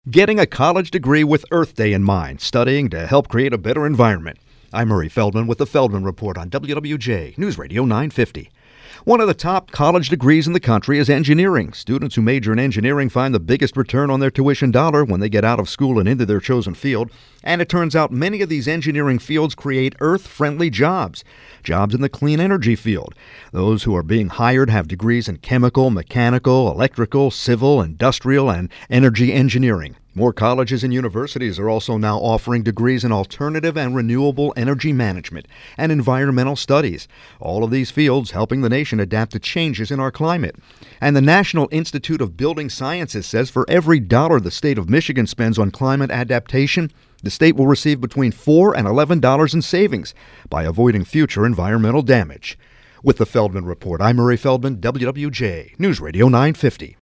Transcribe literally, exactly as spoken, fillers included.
Getting a college degree with Earth Day in mind, studying to help create a better environment. I'm Murray Feldman with the Feldman Report on W W J News Radio nine fifty. One of the top college degrees in the country is engineering. Students who major in engineering find the biggest return on their tuition dollar when they get out of school and into their chosen field. And it turns out many of these engineering fields create Earth-friendly jobs, jobs in the clean energy field. Those who are being hired have degrees in chemical, mechanical, electrical, civil, industrial, and energy engineering. More colleges and universities are also now offering degrees in alternative and renewable energy management and environmental studies. All of these fields helping the nation adapt to changes in our climate. And the National Institute of Building Sciences says for every dollar the state of Michigan spends on climate adaptation, the state will receive between four and eleven dollars in savings by avoiding future environmental damage. With the Feldman Report, I'm Murray Feldman, W W J News Radio nine fifty.